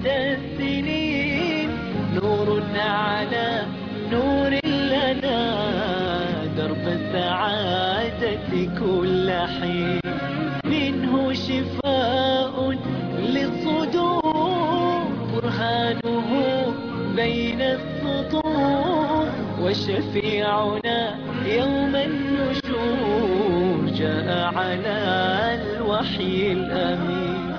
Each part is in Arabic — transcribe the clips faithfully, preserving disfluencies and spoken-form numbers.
مدى السنين، نور على نور لنا، درب السعادة كل حين، منه شفاء للصدور، برهانه بين السطور، وشفيعنا يوم النشور جاء على الوحي الأمين.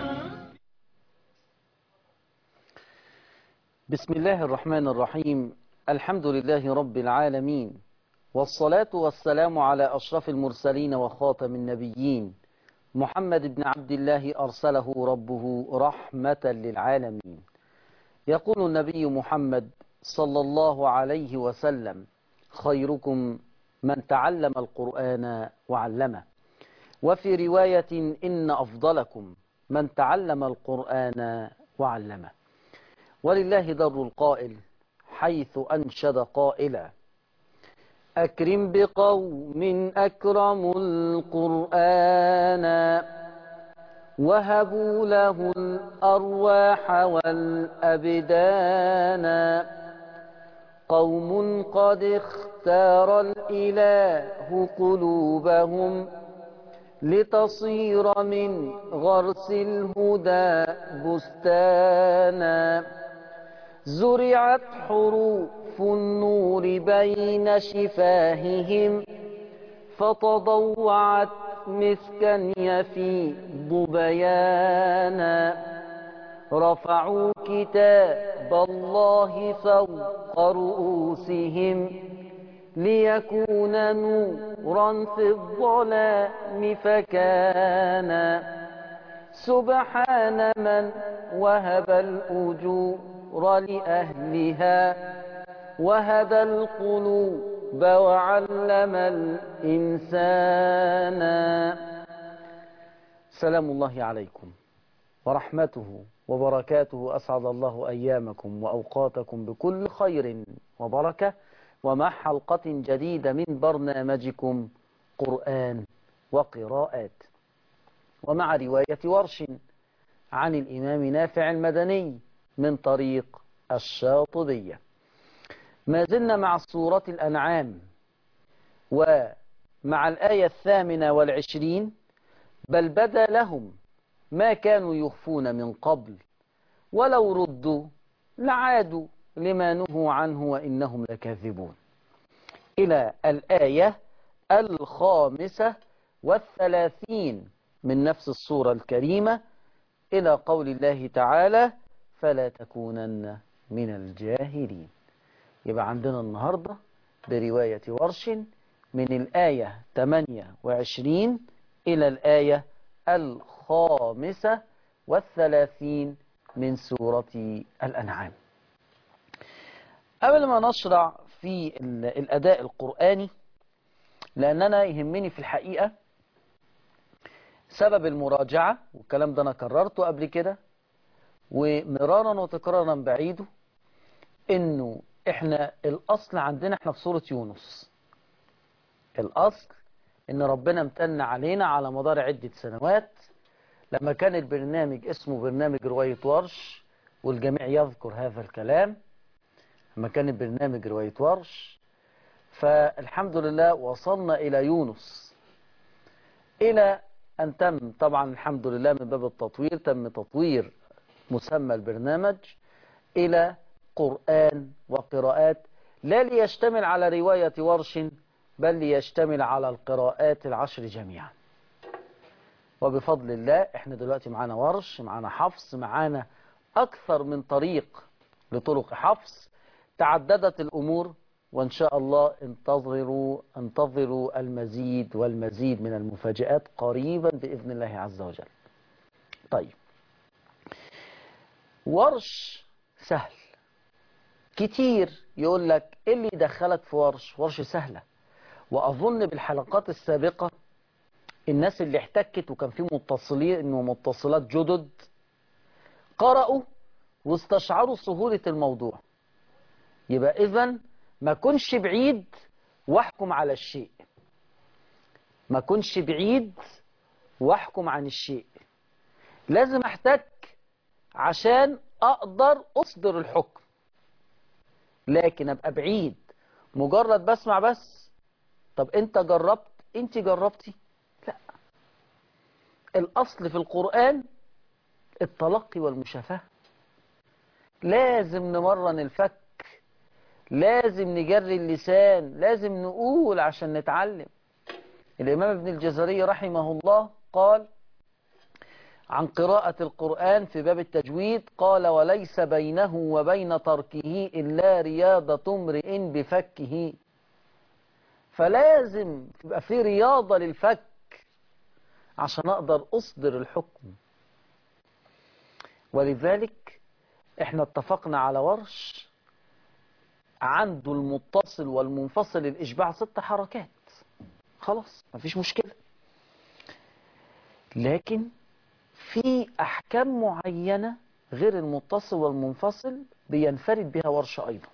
بسم الله الرحمن الرحيم. الحمد لله رب العالمين، والصلاة والسلام على أشرف المرسلين وخاتم النبيين، محمد بن عبد الله أرسله ربه رحمة للعالمين. يقول النبي محمد صلى الله عليه وسلم: خيركم من تعلم القرآن وعلمه. وفي رواية: إن أفضلكم من تعلم القرآن وعلمه. ولله در القائل حيث أنشد قائلا: أكرم بقوم أكرموا القرآن، وهبوا له الأرواح والأبدان، قوم قد اختار الإله قلوبهم، لتصير من غرس الهدى بستانا، زرعت حروف النور بين شفاههم، فتضوعت مسكا يفيض بيانا، رفعوا كتاب الله فوق رؤوسهم، ليكون نورا في الظلام فكان، سبحان من وهب الأجور لأهلها، وهدى القلوب وعلم الإنسان. سلام الله عليكم ورحمته وبركاته، أسعد الله أيامكم وأوقاتكم بكل خير وبركة، ومع حلقة جديدة من برنامجكم قرآن وقراءات، ومع رواية ورش عن الإمام نافع المدني من طريق الشاطبية. ما زلنا مع سورة الأنعام ومع الآية الثامنة والعشرين: بل بدا لهم ما كانوا يخفون من قبل، ولو ردوا لعادوا لما نهوا عنه وإنهم لكاذبون، إلى الآية الخامسة والثلاثين من نفس السورة الكريمة، إلى قول الله تعالى: فلا تكونن من الجاهلين. يبقى عندنا النهاردة برواية ورش من الآية ثمانية وعشرين إلى الآية الخامسة والثلاثين من سورة الأنعام. قبل ما نشرع في الأداء القرآني، لأننا يهمني في الحقيقة سبب المراجعة، والكلام ده أنا كررته قبل كده ومرارا وتكرارا بعيده، إنه إحنا الأصل عندنا إحنا في سورة يونس. الأصل إن ربنا امتن علينا على مدار عدة سنوات، لما كان البرنامج اسمه برنامج رواية ورش، والجميع يذكر هذا الكلام، لما كان البرنامج رواية ورش، فالحمد لله وصلنا إلى يونس، إلى أن تم طبعا الحمد لله من باب التطوير، تم تطوير مسمى البرنامج إلى قرآن وقراءات، لا ليشتمل على رواية ورش، بل ليشتمل على القراءات العشر جميعا. وبفضل الله احنا دلوقتي معانا ورش، معانا حفص، معانا أكثر من طريق لطرق حفص، تعددت الأمور، وإن شاء الله انتظروا انتظروا المزيد والمزيد من المفاجآت قريبا بإذن الله عز وجل. طيب، ورش سهل. كتير يقول لك إيه اللي يدخلك في ورش؟ ورش سهلة. وأظن بالحلقات السابقة الناس اللي احتكت وكان في متصلين ومتصلات جدد قرأوا واستشعروا سهولة الموضوع. يبقى إذن ما كنش بعيد واحكم على الشيء، ما كنش بعيد واحكم عن الشيء، لازم احتك عشان اقدر اصدر الحكم، لكن ابقى بعيد مجرد بسمع بس. طب انت جربت، انت جربتي؟ لا. الاصل في القرآن التلقي والمشافهة. لازم نمرن الفك، لازم نجري اللسان، لازم نقول عشان نتعلم. الإمام ابن الجزري رحمه الله قال عن قراءة القرآن في باب التجويد، قال: وليس بينه وبين تركه إلا رياضة امرئ بفكه. فلازم تبقى في رياضة للفك عشان أقدر أصدر الحكم. ولذلك احنا اتفقنا على ورش عنده المتصل والمنفصل الإشباع ست حركات، خلاص مفيش مشكلة. لكن في أحكام معينة غير المتصل والمنفصل بينفرد بها ورش أيضا.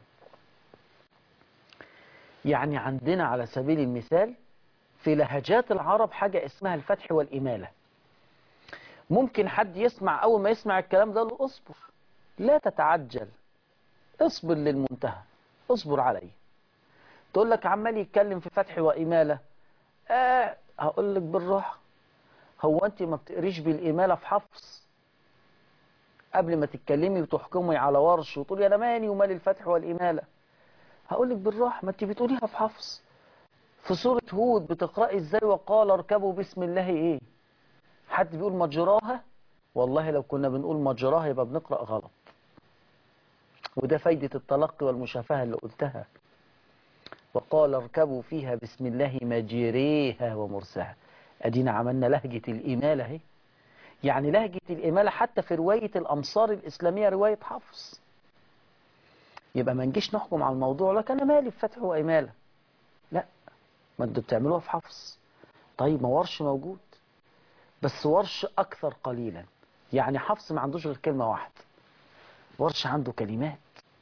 يعني عندنا على سبيل المثال في لهجات العرب حاجة اسمها الفتح والإمالة. ممكن حد يسمع، أول ما يسمع الكلام ده له اصبر، لا تتعجل، اصبر للمنتهى، اصبر عليه. تقول لك عمال يتكلم في فتح وإمالة، آه هقول لك بالراحة، هو أنت ما بتقريش بالإمالة في حفص قبل ما تتكلمي وتحكمي على ورش وتقولي أنا مالي ومال الفتح والإمالة؟ هقول لك بالراحة، ما أنت بتقوليها في حفص. في سورة هود بتقرأي إزاي؟ وقال اركبوا بسم الله إيه؟ حد بيقول مجراها؟ والله لو كنا بنقول مجراها يبقى بنقرأ غلط. وده فايدة التلقي والمشافهة اللي قلتها. وقال اركبوا فيها بسم الله مجريها ومرساها. أدينا عملنا لهجة الإمالة اهي. يعني لهجة الإمالة حتى في رواية الأمصار الإسلامية رواية حفص. يبقى ما نجيش نحكم على الموضوع لك أنا مالي بفتح وإمالة، لا، ما انتوا بتعملوها في حفص. طيب ما ورش موجود، بس ورش أكثر قليلا. يعني حفص ما عندوش غير كلمة واحدة، ورش عنده كلمات.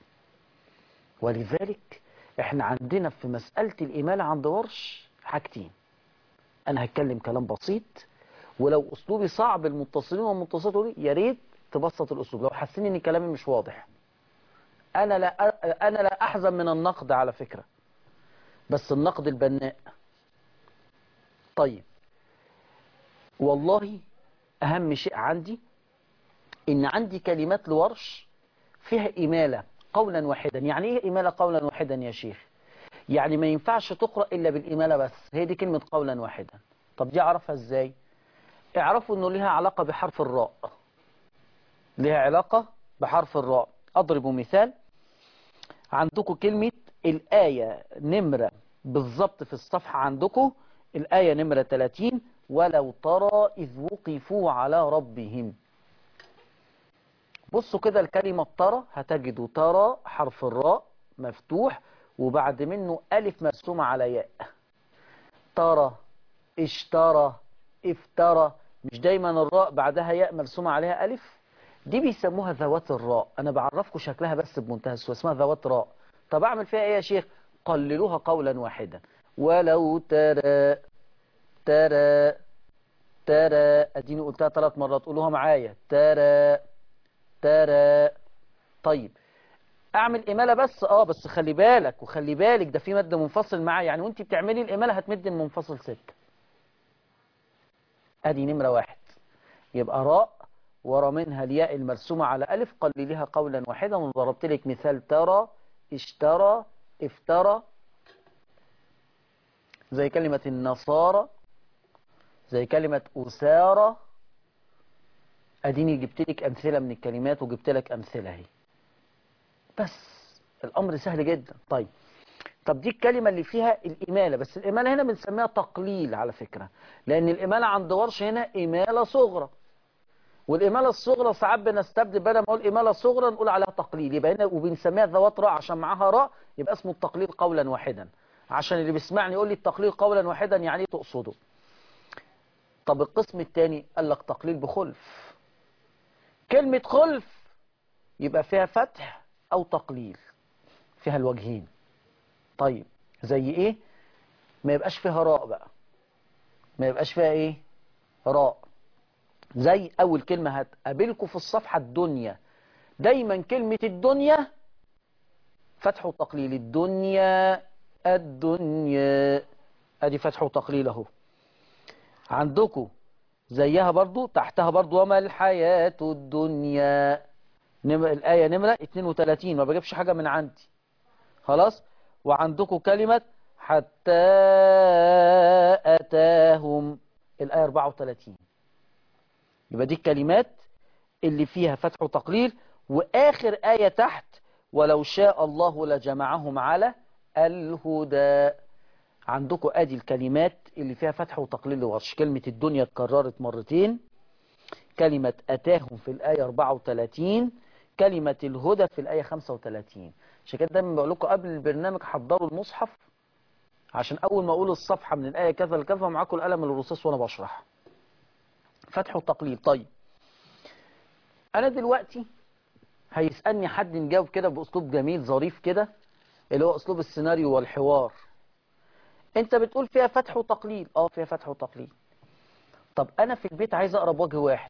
ولذلك احنا عندنا في مسألة الإمالة عند ورش حاجتين. أنا هتكلم كلام بسيط، ولو أسلوبي صعب المتصلين والمتصلات يقولوا لي يا ريت تبسط الأسلوب لو حاسين إن كلامي مش واضح. أنا لا أنا لا أحزن من النقد على فكرة، بس النقد البناء. طيب والله أهم شيء عندي إن عندي كلمات لورش فيها إمالة قولا واحدا. يعني إيه إمالة قولا واحدا يا شيخ؟ يعني ما ينفعش تقرأ إلا بالإمالة بس، هي دي كلمة قولا واحدا. طب دي أعرفها إزاي؟ اعرفوا إنه لها علاقة بحرف الراء، لها علاقة بحرف الراء. أضرب مثال. عندكم كلمة الآية نمرة بالضبط في الصفحة، عندكم الآية نمرة ثلاثين، ولو ترى إذ وقفوا على ربهم. بصوا كده الكلمة ترى، هتجدوا ترى حرف الراء مفتوح وبعد منه ألف مرسومة على ياء. ترى، اشترى، افترى، مش دايما الراء بعدها ياء مرسومة عليها ألف؟ دي بيسموها ذوات الراء. أنا بعرفكم شكلها بس بمنتهى السهولة، اسمها ذوات راء. طب أعمل فيها إيه يا شيخ؟ قللوها قولا واحدا. ولو ترى، ترى، ترى، أديني قلتها ثلاث مرات، قولوها معايا. ترى، ترى. طيب اعمل اماله بس، اه بس خلي بالك وخلي بالك ده في مد منفصل معاه، يعني وانت بتعملي الاماله هتمد المنفصل ستة. ادي نمره واحد. يبقى راء ورا منها الياء المرسومه على الف، قلليها قولا واحدا. وضربت لك مثال ترى، اشترى، افترى. زي كلمه النصارى، زي كلمه اسارى. اديني جبت لك امثله من الكلمات وجبت لك امثله اهي. بس الامر سهل جدا. طيب طب دي الكلمة اللي فيها الإمالة، بس الإمالة هنا بنسميها تقليل على فكرة، لأن الإمالة عند ورش هنا إمالة صغرى، والإمالة الصغرى ساعات بنستبدل بدل ما أقول إمالة صغرى نقول عليها تقليل، يبقى هنا وبنسميها ذوات راء عشان معاها راء، يبقى اسمه التقليل قولا واحدا. عشان اللي بيسمعني يقول لي التقليل قولا واحدا يعني ايه تقصده؟ طب القسم الثاني قال لك تقليل بخلف. كلمة خلف يبقى فيها فتح أو تقليل، فيها الوجهين. طيب زي ايه؟ ما يبقاش فيها راء بقى، ما يبقاش فيها ايه؟ راء. زي اول كلمة هتقابلكم في الصفحة الدنيا دايما كلمة الدنيا فتح وتقليل. الدنيا الدنيا ادي فتح وتقليل اهو. عندكم زيها برضو تحتها برضو وما الحياة الدنيا. نم... الآية نمرة اتنين وتلاتين، ما بجيبش حاجة من عندي خلاص. وعندكم كلمة حتى أتاهم الآية اربعة وتلاتين. يبقى دي الكلمات اللي فيها فتح وتقليل. وآخر آية تحت ولو شاء الله لجمعهم على الهدى. عندكم ادي الكلمات اللي فيها فتح وتقليل لورش. كلمة الدنيا اتكررت مرتين، كلمة أتاهم في الآية اربعة وتلاتين، كلمة الهدى في الآية خمسة وتلاتين. عشان كده دايما بقول لكم قبل البرنامج حضروا المصحف، عشان أول ما أقول الصفحة من الآية كذا لكذا معاكم القلم الرصاص وأنا بشرح. فتح وتقليل. طيب أنا دلوقتي هيسألني حد نجاوب كده بأسلوب جميل ظريف كده، اللي هو أسلوب السيناريو والحوار. أنت بتقول فيها فتح وتقليل. أه فيها فتح وتقليل. طب أنا في البيت عايز أقرأ بوجه واحد.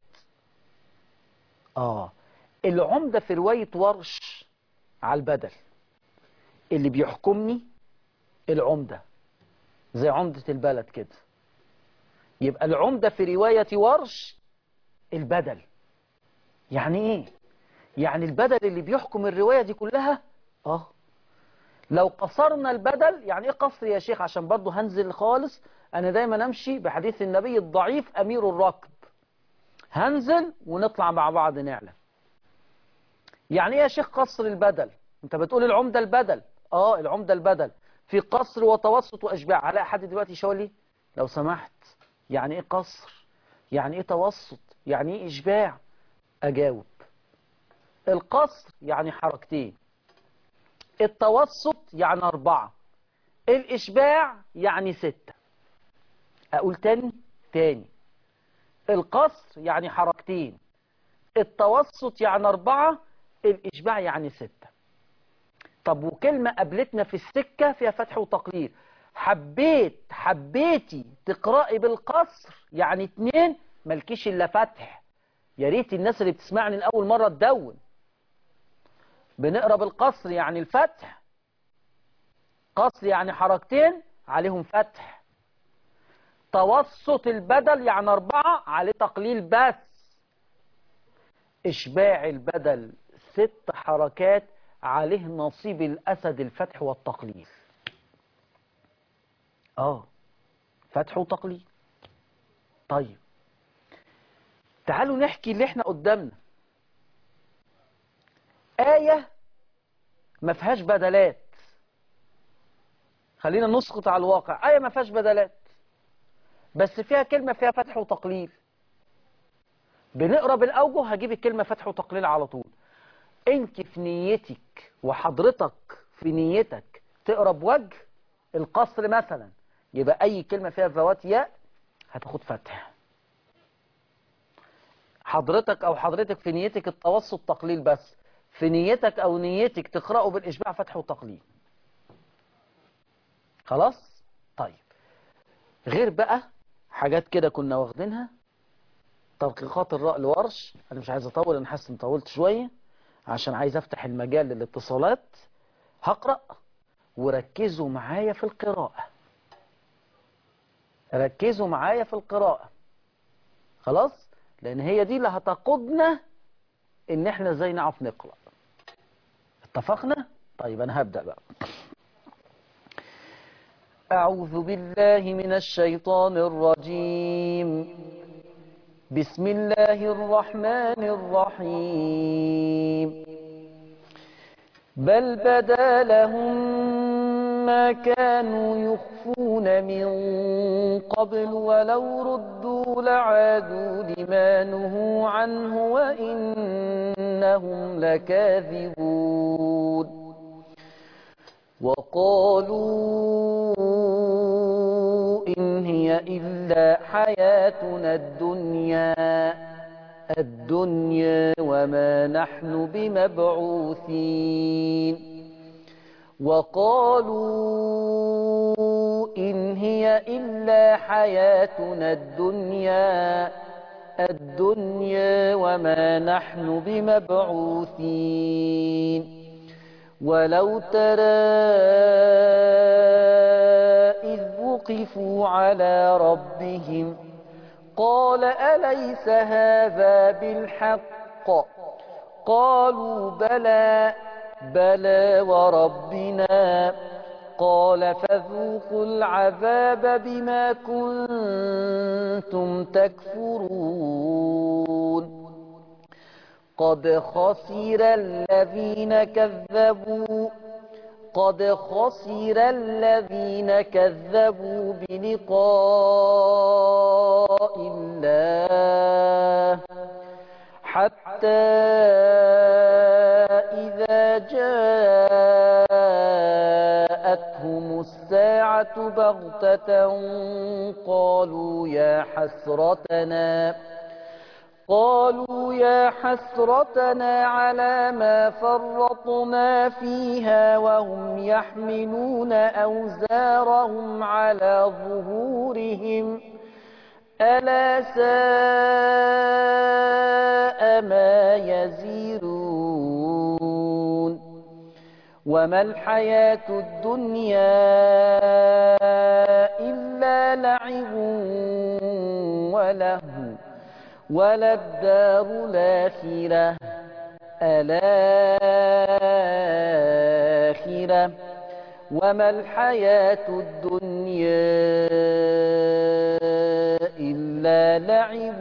آه العمدة في رواية ورش على البدل، اللي بيحكمني العمدة زي عمدة البلد كده. يبقى العمدة في رواية ورش البدل. يعني ايه؟ يعني البدل اللي بيحكم الرواية دي كلها. اه لو قصرنا البدل، يعني ايه قصر يا شيخ؟ عشان برضو هنزل خالص. انا دايما امشي بحديث النبي الضعيف امير الركب. هنزل ونطلع مع بعض نعلم. يعني ايه يا شيخ قصر البدل؟ انت بتقول العمدة البدل. اه العمدة البدل في قصر وتوسط واشباع. هلاقي حد دلوقتي يشاور لي لو سمحت، يعني ايه قصر؟ يعني ايه توسط؟ يعني ايه اشباع؟ اجاوب. القصر يعني حركتين، التوسط يعني اربعة، الاشباع يعني ستة. اقول تاني تاني. القصر يعني حركتين، التوسط يعني اربعة، الاشباع يعني ستة. طب وكلمة قابلتنا في السكة فيها فتح وتقليل. حبيت حبيتي تقرأي بالقصر يعني اتنين، ملكيش الا فتح. يا ريت الناس اللي بتسمعني لأول مرة تدون. بنقرأ بالقصر يعني الفتح، قصر يعني حركتين عليهم فتح، توسط البدل يعني أربعة عليه تقليل بس، إشباع البدل ست حركات عليه نصيب الأسد الفتح والتقليل. آه فتح وتقليل. طيب تعالوا نحكي اللي احنا قدامنا. آية ما فيهاش بدلات. خلينا نسقط على الواقع. آية ما فيهاش بدلات بس فيها كلمة فيها فتح وتقليل. بنقرأ بالأوجه هجيب الكلمة فتح وتقليل على طول. انت في نيتك وحضرتك في نيتك تقرأ بوجه القصر مثلا، يبقى أي كلمة فيها ذوات ياء هتاخد فتح. حضرتك أو حضرتك في نيتك التوسط تقليل بس، في نيتك أو نيتك تقرأه بالإشباع فتح وتقليل. خلاص؟ طيب غير بقى حاجات كده كنا واخدينها. تدقيقات الراء لورش. أنا مش عايز أطول، أنا حاسس إني طولت شوية عشان عايز أفتح المجال للاتصالات. هقرأ وركزوا معايا في القراءة. ركزوا معايا في القراءة خلاص، لأن هي دي اللي هتقودنا إن إحنا إزاي نعرف نقرأ. اتفقنا؟ طيب أنا هبدأ بقى. أعوذ بالله من الشيطان الرجيم. بسم الله الرحمن الرحيم. بل بدا لهم ما كانوا يخفون من قبل ولو ردوا لعادوا لما نهوا عنه وإنهم لكاذبون. وقالوا إن هي إلا حياتنا الدنيا الدنيا وما نحن بمبعوثين. وقالوا إن هي إلا حياتنا الدنيا الدنيا وما نحن بمبعوثين ولو ترى إذ وقفوا على ربهم قال أليس هذا بالحق قالوا بلى بلى وربنا قال فذوقوا العذاب بما كنتم تكفرون قد خسر الذين كذبوا قد خسر الذين كذبوا بلقاء الله حتى إذا جاءتهم الساعة بغتة قالوا يا حسرتنا قالوا يا حسرتنا على ما فرطنا فيها وهم يحملون أوزارهم على ظهورهم ألا ساء ما يزيرون وما الحياة الدنيا إلا لعب ولهو وللدار الآخرة الآخرة وما الحياة الدنيا إلا لعب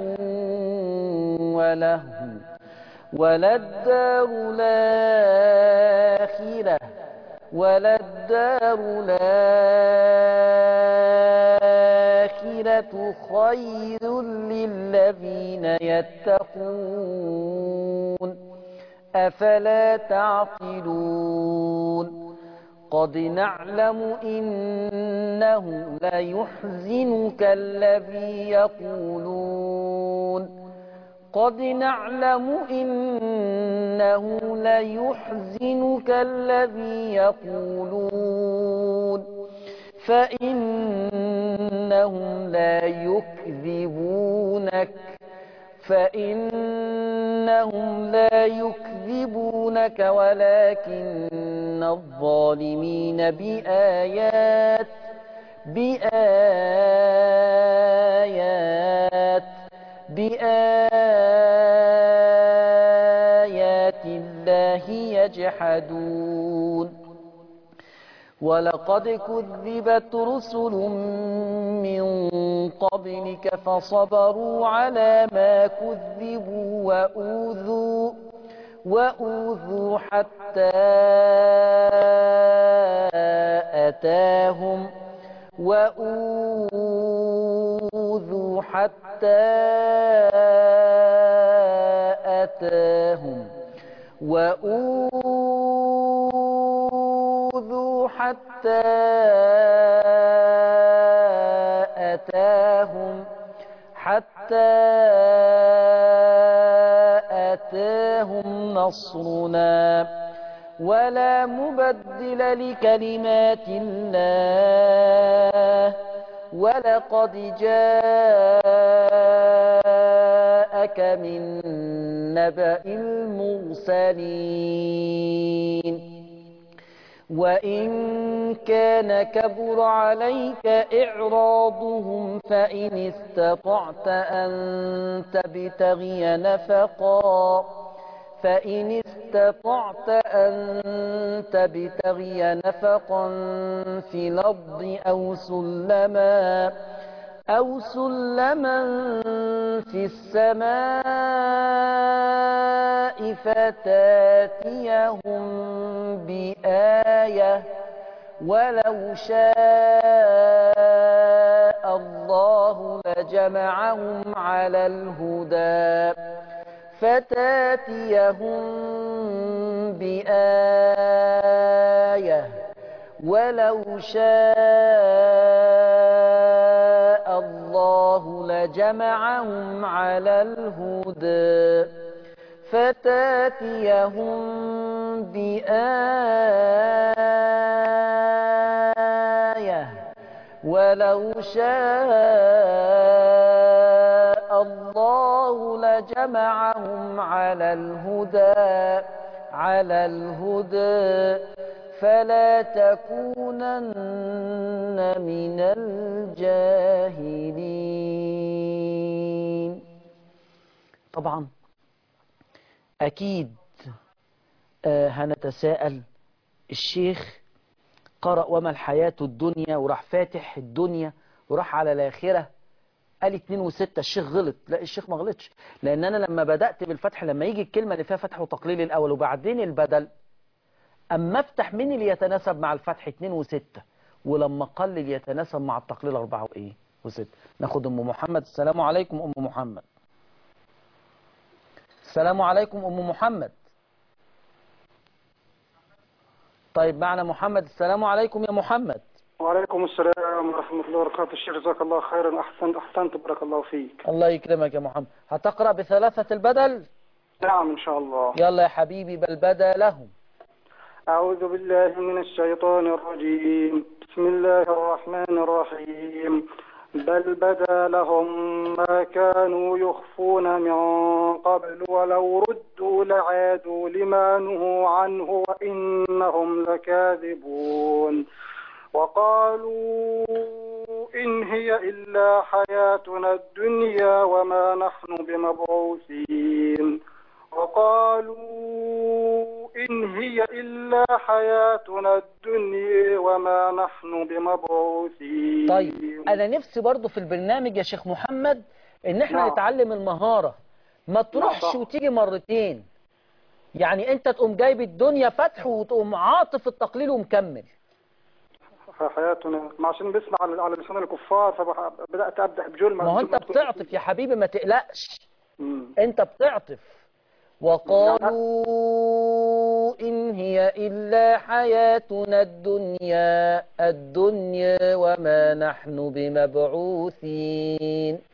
ولهو وللدار الآخرة وللدار الآخرة خير للذين يتقون أفلا تعقلون قد نعلم إنه ليحزنك الذي يقولون قد نعلم إنه ليحزنك الذي يقولون فإنهم لا يكذبونك فإنهم لا يكذبونك ولكن الظالمين بآيات بآيات بآيات الله يجحدون ولقد كذبت رسل من قبلك فصبروا على ما كذبوا وأوذوا وأوذوا حتى أتاهم وأوذوا حتى أتاهم وأوذوا حتى أتاهم حتى أتاهم نصرنا ولا مبدل لكلمات الله ولقد جاءك من نبأ المرسلين وإن كان كبر عليك إعراضهم فإن استطعت أن تبتغي نفقا فإن استطعت أن تبتغي نفقا في الأرض أو سلما أو سلما في السماء فتاتيهم بآية ولو شاء الله لجمعهم على الهدى فتاتيهم بآية ولو شاء الله لجمعهم على الهدى فتاتيهم بآية ولو شاء الله وجمعهم على الهدى على الهدى فلا تكونن من الجاهلين. طبعا أكيد آه هنتساءل، الشيخ قرأ وما الحياة الدنيا وراح فاتح الدنيا وراح على الآخرة قال اتنين وستة، الشيخ غلط. لا، الشيخ ما غلطش، لأن أنا لما بدأت بالفتح، لما يجي الكلمة اللي فيها فتح وتقليل الأول وبعدين البدل، أما افتح مين اللي يتناسب مع الفتح اتنين وستة، ولما قلل يتناسب مع التقليل أربعة وإيه وستة. ناخد أم محمد. السلام عليكم أم محمد. السلام عليكم أم محمد. طيب معنا محمد. السلام عليكم يا محمد. وعليكم السلام ورحمة الله وبركاته. الشيخ جزاك الله خيرا، أحسنت أحسنت بارك الله فيك. الله يكرمك يا محمد. هتقرأ بثلاثة البدل؟ نعم إن شاء الله. يلا يا حبيبي، بل بدا لهم. أعوذ بالله من الشيطان الرجيم، بسم الله الرحمن الرحيم. بل بدا لهم ما كانوا يخفون من قبل ولو ردوا لعادوا لما نهوا عنه وإنهم لكاذبون. وقالوا إن هي إلا حياتنا الدنيا وما نحن بمبعوثين. وقالوا إن هي إلا حياتنا الدنيا وما نحن بمبعوثين. طيب أنا نفسي برضو في البرنامج يا شيخ محمد إن احنا نعم. نتعلم المهارة، ما تروحش نعم. وتيجي مرتين. يعني أنت تقوم جايب الدنيا فتح وتقوم عاطف التقليل ومكمل. حياتنا ما عشان بسمع على على لسان الكفار فبدأت أبدأ بجل. ما هو أنت بتعطف يا حبيبي، ما تقلقش. مم. أنت بتعطف. وقالوا إن هي إلا حياتنا الدنيا الدنيا وما نحن بمبعوثين.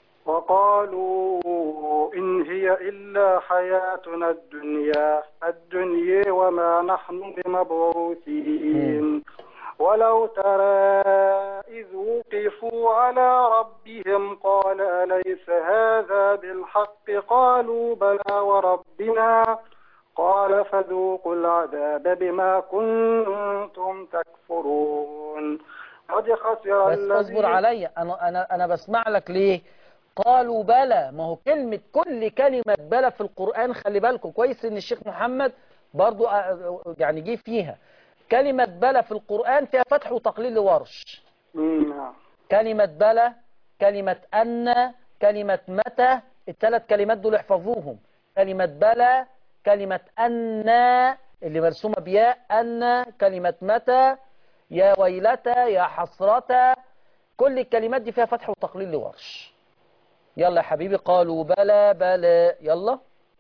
وقالوا إن هي إلا حياتنا الدنيا الدنيا وما نحن بمبعوثين. ولو ترى إذ وقفوا على ربهم قال أليس هذا بالحق قالوا بلى وربنا قال فذوقوا العذاب بما كنتم تكفرون. قد خسر بس اصبر عليا، أنا, أنا, أنا بسمع لك ليه؟ قالوا بلى، ما هو كلمة كل كلمة بلى في القرآن خلي بالكم كويس إن الشيخ محمد برضو يعني جه فيها. كلمة بلى في القرآن فيها فتح وتقليل لورش. كلمة بلى، كلمة أن، كلمة متى، الثلاث كلمات دول احفظوهم. كلمة بلى، كلمة أن اللي مرسومة بياء أن، كلمة متى يا ويلتى يا حسرة، كل الكلمات دي فيها فتح وتقليل لورش. يلا يا حبيبي. قالوا بلى بلى. يلا.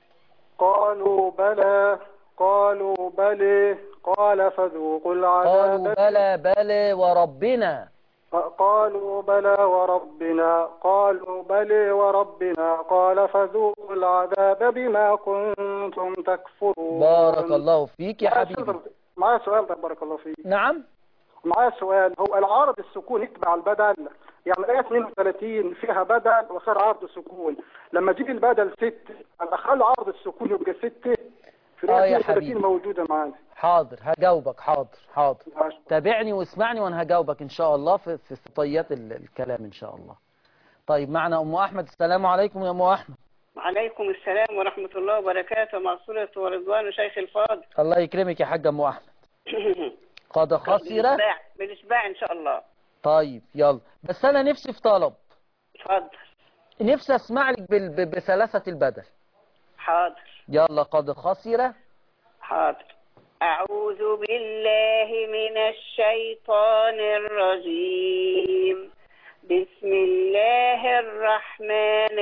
قالوا بلى قالوا بلى قال فذوقوا العذاب. قالوا بلى بلى وربنا. قالوا بلى وربنا قالوا بلى وربنا قال فذوقوا العذاب بما كنتم تكفرون. بارك الله فيك يا حبيبي. معايا سؤال. طيب بارك الله فيك. نعم. معايا سؤال. هو العارض السكون يتبع البدل؟ يعني الآية اثنين وثلاثين فيها بدل وخير عرض سكون، لما تيجي البدل ستة أدخل عرض السكون يبقى ستة في الآية اثنين وثلاثين موجودة معانا. حاضر هجاوبك. حاضر حاضر. تابعني واسمعني وانا هجاوبك ان شاء الله في في طيات الكلام ان شاء الله. طيب معنا ام احمد. السلام عليكم يا ام احمد. وعليكم السلام ورحمة الله وبركاته. مغفرة ورضوان شيخ الفاضل. الله يكرمك يا حاجة ام احمد. قد خسر بالإشباع ان شاء الله. طيب يلا، بس انا نفسي في طلب. اتفضل. نفسي اسمع لك بثلاثة البدل. حاضر. يلا. قد خسر. حاضر. أعوذ بالله من الشيطان الرجيم. بسم الله الرحمن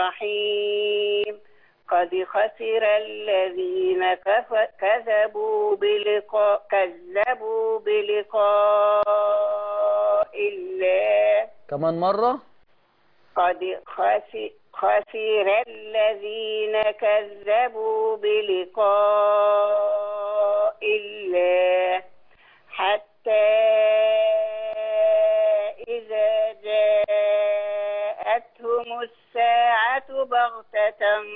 الرحيم. قد خسر الذين كذبوا بلقاء كذبوا بلقاء الله. كمان مرة. قد خسر خسر الذين كذبوا بلقاء الله حتى إذا جاءتهم الساعة بغتة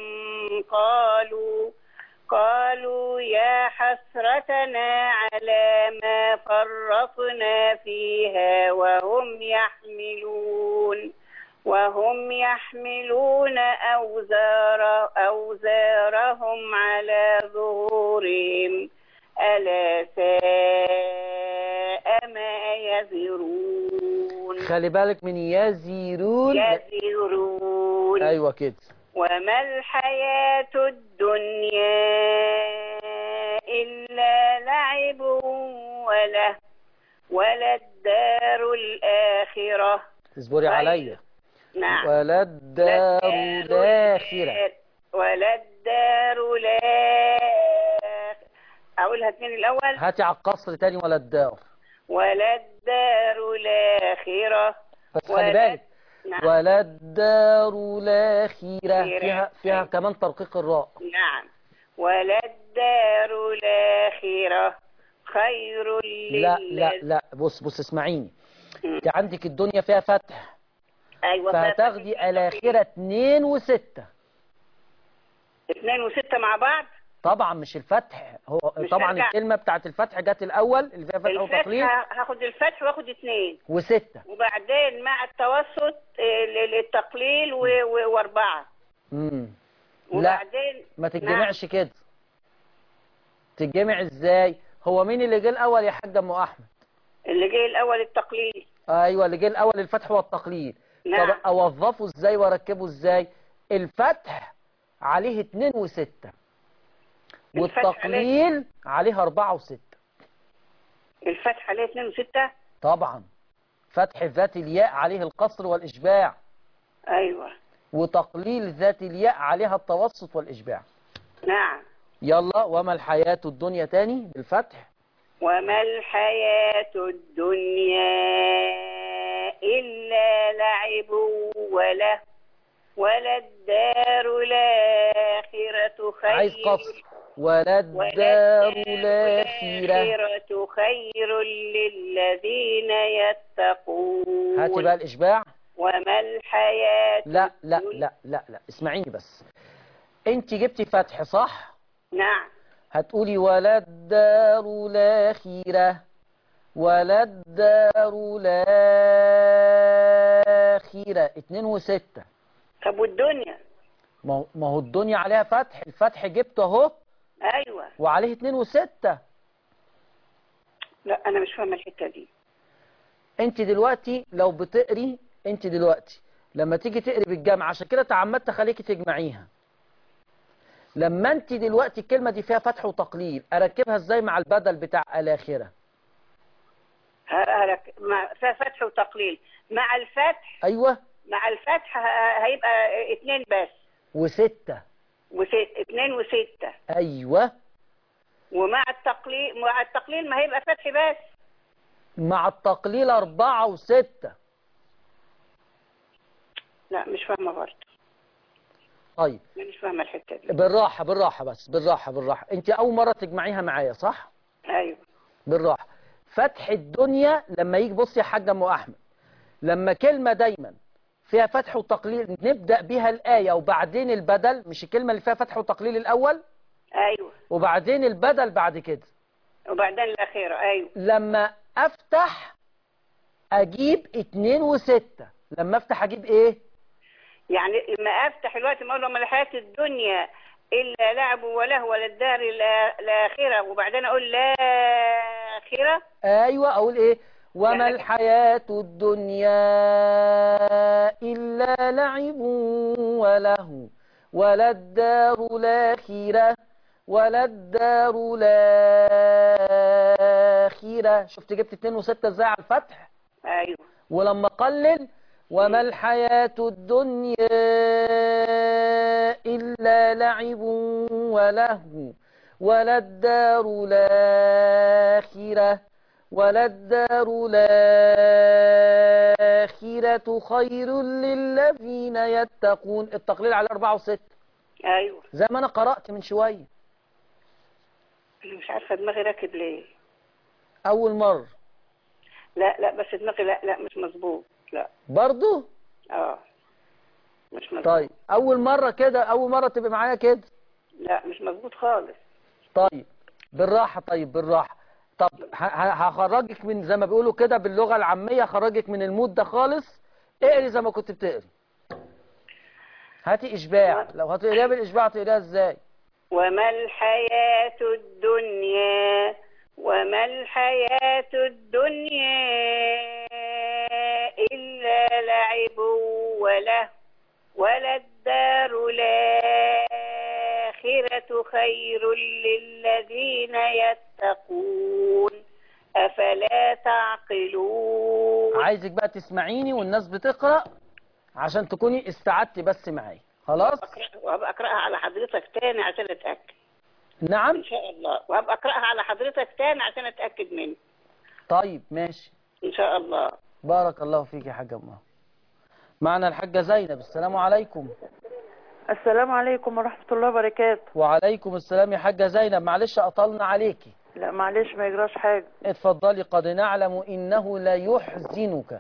يا حسرتنا على ما فرطنا فيها وهم يحملون وهم يحملون أوزار أوزارهم على ظهورهم ألا ساء ما يزرون. خلي بالك من يزيرون. يزرون. أيوة كده. وما الحياة الدنيا إلا لعب وله وللدار الآخرة. اصبري عليا. نعم. وللدار الآخرة. وللدار الآخرة. أقولها اتنين الأول. هاتي على القصر تاني وللدار. وللدار الآخرة. بس خلي بالك. نعم. وللدار الآخرة فيها فيها كمان ترقيق الراء. نعم. وللدار الآخرة خير للذين. لا لا لا بص بص اسمعيني. انت عندك الدنيا فيها فتح. ايوه. فهتاخدي الآخرة اتنين وستة. اتنين وستة مع بعض؟ طبعا مش الفتح. هو طبعا هرجع. الكلمة بتاعت الفتح جت الأول اللي فيها فتح وتقليل. الفتح هاخد الفتح واخد اتنين. وستة. وبعدين مع التوسط التقليل واربعة. امم وبعدين ما تتجمعش كده. تتجمع ازاي؟ هو مين اللي جه الأول يا حاج أم أحمد؟ اللي جه الأول التقليل. ايوه اللي جه الأول الفتح والتقليل. نعم. طب أوظفه ازاي واركبه ازاي؟ الفتح عليه اتنين وستة. والتقليل عليه, عليه أربعة وستة. الفتح عليه اتنين وستة؟ طبعا. فتح ذات الياء عليه القصر والإشباع. أيوة. وتقليل ذات الياء عليها التوسط والإشباع. نعم. يلا وما الحياة الدنيا تاني بالفتح. وما الحياة الدنيا إلا لعب وله وللدار الآخرة خير. عايز قصر. وللدار الآخرة خير للذين يتقون. هاتي بقى الإشباع. وما الحياة لا لا لا لا لا اسمعيني بس. انت جبتي فتح صح؟ نعم. هتقولي وللدار الآخرة. وللدار الآخرة اتنين وستة. طب والدنيا؟ ما هو الدنيا عليها فتح. الفتح جبته اهو. ايوه. وعليه اتنين وستة. لا انا مش فاهمه الحته دي. انت دلوقتي لو بتقري انت دلوقتي لما تيجي تقري بالجمع عشان كده تعمدت اخليكي تجمعيها. لما انت دلوقتي الكلمه دي فيها فتح وتقليل اركبها ازاي مع البدل بتاع الاخره؟ هرك... مع فيها فتح وتقليل مع الفتح. ايوه. مع الفتح هيبقى اتنين بس. وستة. وست اتنين وستة. ايوه. ومع التقليل مع التقليل ما هيبقى فتح بس. مع التقليل أربعة وستة. لا مش فاهمة برضه. طيب. مش فاهمة الحتة دي. بالراحة بالراحة بس بالراحة بالراحة. انت أول مرة تجمعيها معايا صح؟ أيوه. بالراحة. فتح الدنيا لما يجي بص يا حاج أم أحمد. لما كلمة دايما فيها فتح وتقليل نبدأ بيها الآية وبعدين البدل. مش الكلمة اللي فيها فتح وتقليل الأول؟ أيوه. وبعدين البدل بعد كده. وبعدين الأخيرة. أيوه. لما أفتح أجيب اتنين وستة. لما أفتح أجيب إيه؟ يعني لما أفتح الوقت ما أقول لهم الحياة الدنيا إلا لعب وله وللدار الآخرة وبعدين أقول لا آخرة. أيوة أقول إيه؟ وما الحياة الدنيا إلا لعب وله وللدار الآخرة وللدار الآخرة. شفت جبت اتنين وستة ازاي على الفتح؟ أيوة. ولما قلل وما الحياة الدنيا إلا لعب وله وللدار الآخرة وللدار الآخرة خير للذين يتقون. التقليل على أربعة وستة. أيوة. زي ما أنا قرأت من شوية. أنا مش عارفة دماغي راكب ليه. أول مرة. لا لا بس دماغي لا لا مش مظبوط. لا. برضو؟ اه مش مظبوط. طيب أول مرة كده أول مرة تبقى معايا كده. لا مش مظبوط خالص. طيب بالراحة. طيب بالراحة. طب ه- ه- هخرجك من زي ما بيقولوا كده باللغة العامية، هخرجك من المود ده خالص. اقري زي ما كنت بتقري. هاتي إشباع. لو هتقريها بالإشباع هتقريها ازاي؟ وما الحياة الدنيا وما الحياة الدنيا إلا لعب وله وللدار الآخرة خير للذين يتقون أفلا تعقلون. عايزك بقى تسمعيني والناس بتقرأ عشان تكوني استعدتي بس معايا. خلاص؟ وهبقى أقرأها على حضرتك تاني عشان أتأكد. نعم. إن شاء الله. وهبقى أقرأها على حضرتك تاني عشان أتأكد منه. طيب ماشي. إن شاء الله. بارك الله فيك يا حاجة أمه. معنا الحاجة زينب. السلام عليكم. السلام عليكم ورحمة الله وبركاته. وعليكم السلام يا حاجة زينب. معلش أطلنا عليكي. لا معلش ما يجراش حاجة. اتفضلي. قد نعلم إنه لا يحزنك.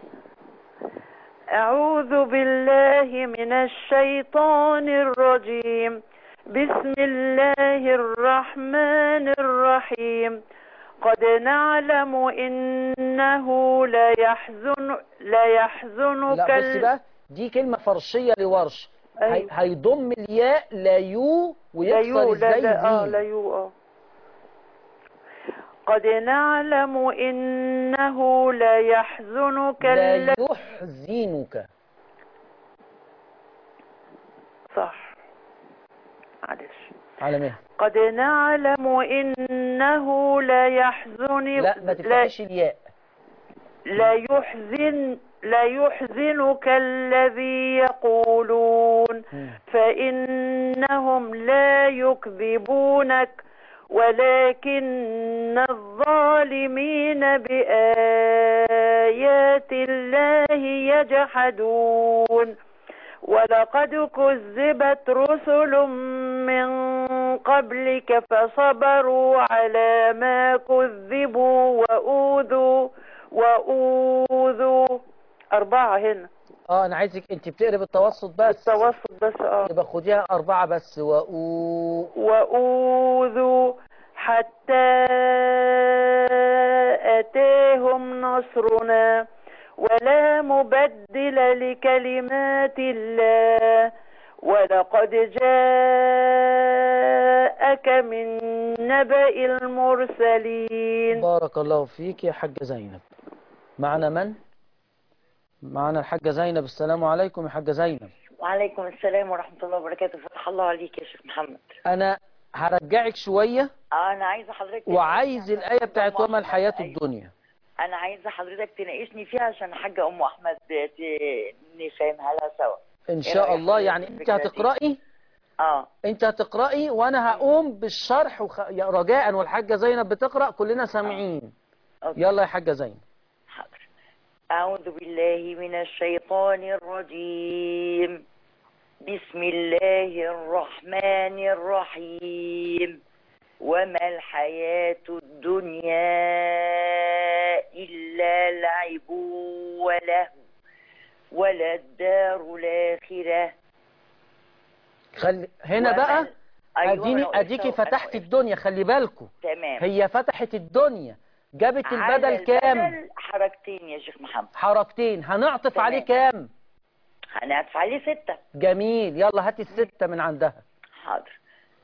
أعوذ بالله من الشيطان الرجيم. بسم الله الرحمن الرحيم. قد نعلم إنه لا يحزن لا يحزنك. لا بصي بقى، دي كلمة فرشية لورش. هي... أيوة. هيضم الياء لا يو لا ويكسر يو لا ازاي لا اه زي. لا يو اه قد نعلم إنه لا يحزنك لا الذي. يحزنك. صح. معلش. على مهل. قد نعلم إنه لا يحزن لا ما تفتحيش الياء. لا يحزن لا يحزنك الذي يقولون فإنهم لا يكذبونك ولكن الظالمين بآيات الله يجحدون. ولقد كذبت رسل من قبلك فصبروا على ما كذبوا وأوذوا وأوذوا. أربعة هنا. اه انا عايزك انت بتقري بالتوسط بس. التوسط بس اه يبقى خديها أربعة بس. وأو وأوذوا حتى أتاهم نصرنا ولا مبدل لكلمات الله ولقد جاءك من نبأ المرسلين. بارك الله فيك يا حاجة زينب. معنا من؟ معنا الحاجة زينب. السلام عليكم يا حاجة زينب. وعليكم السلام ورحمة الله وبركاته. فتح الله عليك يا شيخ محمد. أنا هرجعك شوية. أنا عايزة حضرتك وعايز الآية بتاعت وما الحياة الدنيا. أنا عايزة حضرتك تناقشني فيها عشان حاجة أم أحمد نفهمها لها سوا. إن شاء الله. يعني أنت هتقرأي؟ آه أنت هتقرأي وأنا هقوم بالشرح وخ... رجاء. والحاجة زينب بتقرأ كلنا سامعين. آه. يلا يا حاجة زينب. حاضر. أعوذ بالله من الشيطان الرجيم. بسم الله الرحمن الرحيم. وما الحياة الدنيا إلا لعب وله وللدار الآخرة. خلي هنا بقى. اديني أيوة اديكي فتحت الدنيا. خلي بالكم. تمام. هي فتحت الدنيا. جابت البدل كام؟ حركتين يا شيخ محمد. حركتين. هنعطف تمام. عليه كام؟ هنعطف عليه ستة. جميل. يلا هاتي الستة من عندها. حاضر.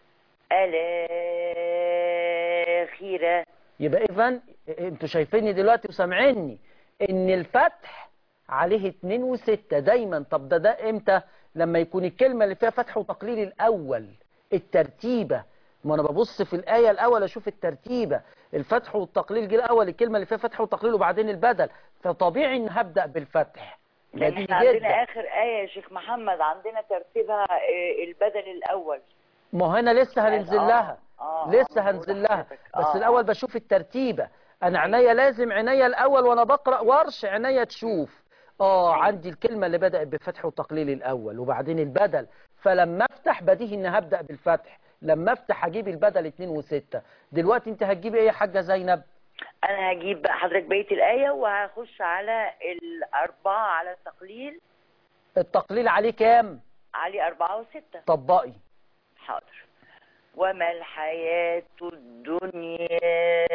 الآخرة. يبقى اذا انتوا شايفيني دلوقتي وسامعيني ان الفتح عليه اتنين وستة دايما. طب ده ده امتى؟ لما يكون الكلمة اللي فيها فتح وتقليل الاول. الترتيبة. ما انا ببص في الآية الاول اشوف الترتيبة. الفتح والتقليل جه الاول. الكلمة اللي فيها فتح وتقليل وبعدين البدل. فطبيعي ان هبدأ بالفتح. لأن احنا عندنا آخر آية يا شيخ محمد عندنا ترتيبها البدل الأول. ما هنا لسه هننزل لها. آه لسه آه هنزل لها. بس آه الأول بشوف الترتيبة. أنا عناية لازم عناية الأول وأنا بقرأ ورش عناية تشوف. آه عندي الكلمة اللي بدأت بفتح وتقليل الأول وبعدين البدل. فلما أفتح بديهي إن هبدأ بالفتح. لما أفتح هجيب البدل اتنين وستة. دلوقتي أنت هتجيبي إيه يا حاجة زينب؟ أنا هجيب بقى حضرتك بقية الآية وهخش على الأربعة على التقليل. التقليل عليه كام؟ عليه أربعة وستة. طبقي. حاضر. وما الحياة الدنيا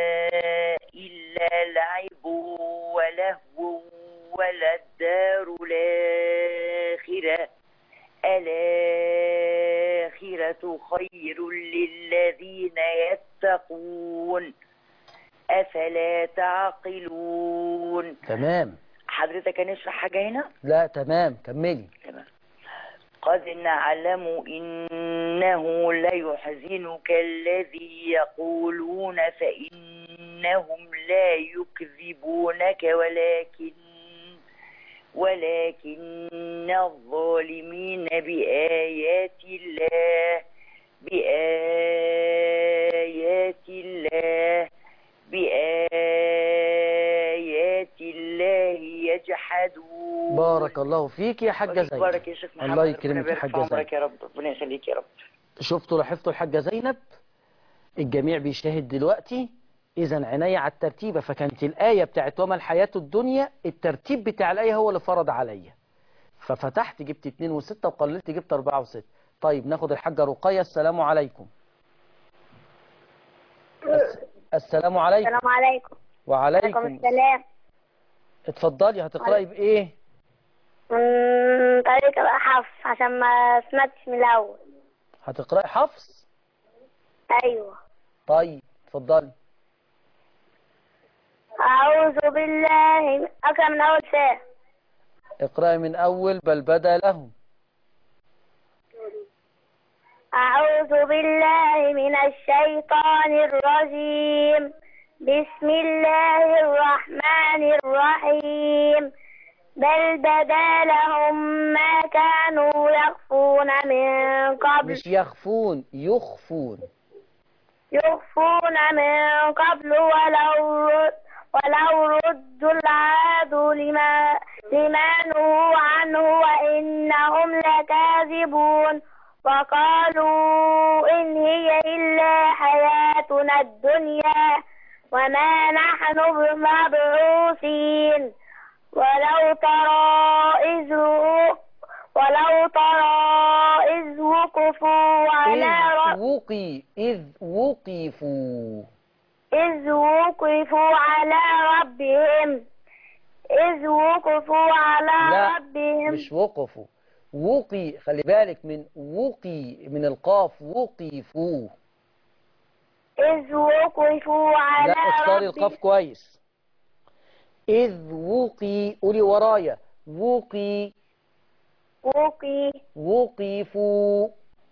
إلا لعب ولهو وللدار الآخرة الآخرة خير للذين يتقون أفلا تعقلون. تمام. حضرتك هنشرح حاجة هنا؟ لا تمام كملي. تمام. قد نعلم إنه ليحزنك الذي يقولون فإنهم لا يكذبونك ولكن ولكن الظالمين بآيات الله بآيات الله بآيات الله يجحدون. بارك الله فيك يا حاجة زينب. بارك يا شيخ محمد. الله يكرمك يا حاجة زينب. يا رب ربنا يخليك يا رب. شفتوا لاحظتوا الحاجة زينب؟ الجميع بيشاهد دلوقتي. إذا عناية على الترتيبة. فكانت الآية بتاعت وما الحياة الدنيا الترتيب بتاع الآية هو اللي فرض عليا. ففتحت جبت اتنين وستة وقللت جبت أربعة وستة. طيب ناخد الحاجة رقية. السلام عليكم. السلام عليكم. السلام عليكم. وعليكم السلام. اتفضلي. هتقرأي بإيه؟ من طريق حفص عشان ما سمعتش من الأول. هتقرأي حفص؟ أيوه. طيب اتفضلي. أعوذ بالله. أقرأ من أول شيء. اقرأي من أول بل بدا لهم. أعوذ بالله من الشيطان الرجيم. بسم الله الرحمن الرحيم. بل بدا لهم ما كانوا يخفون من قبل. مش يخفون يخفون. يخفون من قبل ولو رد ولو ردوا العادوا لما لما نهوا عنه وإنهم لكاذبون. وقالوا إن هي إلا حياتنا الدنيا وما نحن بمبعوثين. ولو ترى إذ ولو ترى إذ وقفوا على إذ وقي إذ وقفوا إذ وقفوا على ربهم إذ وقفوا على لا ربهم. مش وقفوا. وقي. خلي بالك من وقي من القاف. وقفوا. إذ وقفوا على لا اختاري ربهم. القاف كويس. إذ وقي. قولي ورايا. وقي وقي وقفوا.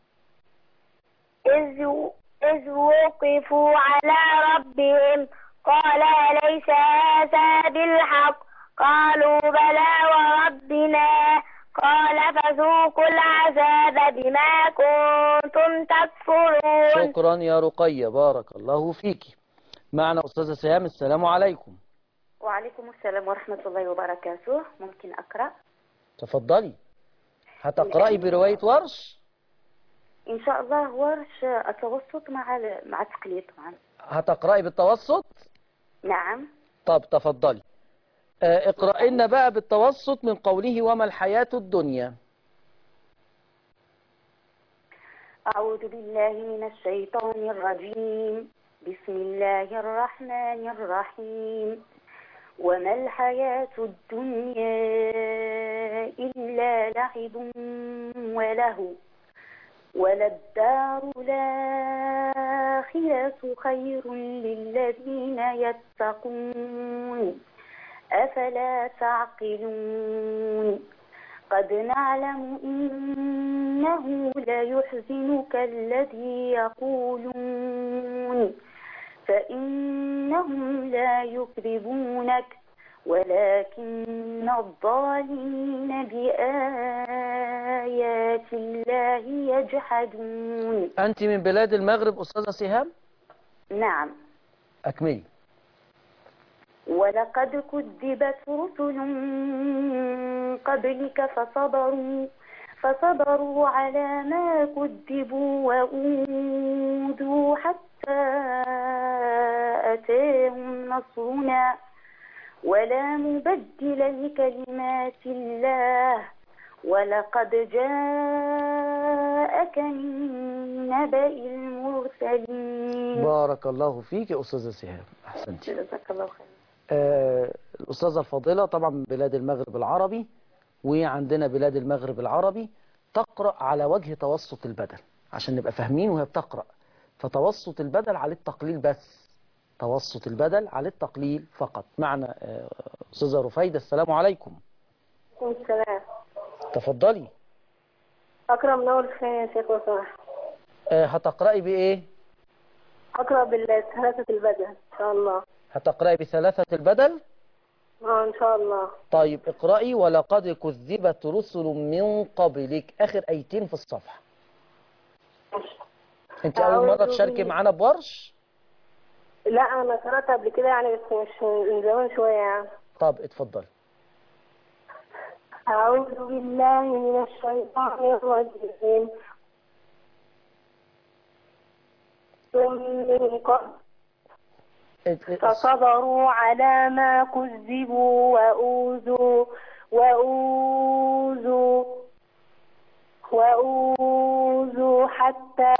إذ إذ وقفوا على ربهم قال أليس هذا بالحق قالوا بلى وربنا قال فذوقوا العذاب بما كنتم تكفرون. شكرا يا رقية. بارك الله فيكي. معنا أستاذة سهام. السلام عليكم. وعليكم السلام ورحمة الله وبركاته. ممكن أقرأ؟ تفضلي. هتقرأي برواية ورش؟ إن شاء الله ورش التوسط مع مع التقليد طبعا. هتقرأي بالتوسط؟ نعم. طب تفضلي. آه اقرأي لنا بقى بالتوسط من قوله وما الحياة الدنيا. أعوذ بالله من الشيطان الرجيم. بسم الله الرحمن الرحيم. وما الحياة الدنيا إلا لعب ولهو وللدار الآخرة خير للذين يتقون أفلا تعقلون. قد نعلم إنه ليحزنك الذي يقولون فإنهم لا يكذبونك ولكن الظالمين بآيات الله يجحدون. أنت من بلاد المغرب أستاذة سهام؟ نعم. أكملي. ولقد كذبت رسل من قبلك فصبروا فصبروا على ما كذبوا وأوذوا حتى أتاهم نصرنا ولا مبدل لكلمات الله ولقد جاء جاءك من نبأ المرسلين. بارك الله فيك يا أستاذة سهام، أحسنتي. جزاك الله خير. آه الأستاذة الفاضلة، طبعا بلاد المغرب العربي وعندنا بلاد المغرب العربي تقرأ على وجه توسط البدل عشان نبقى فاهمين وهي بتقرأ. فتوسط البدل على التقليل بس، توسط البدل على التقليل فقط. معنا آه أستاذة رفيدة، السلام عليكم. وعليكم السلام. تفضلي. أكرم نور الخير يا شيخ وصلاح. آه هتقرأي بإيه؟ أقرأ بثلاثة البدل إن شاء الله. هتقرأي بثلاثة البدل؟ اه إن شاء الله. طيب اقرأي ولقد كذبت رسل من قبلك، آخر آيتين في الصفحة. انت أول مرة تشاركي معانا بورش؟ لا أنا قرأت قبل كده يعني، بس مش من زمان شوية يعني. طب اتفضل. أعوذ بالله من الشيطان الرجيم. من قبل فصبروا على ما كذبوا وأوذوا وأوذوا وأوذوا حتى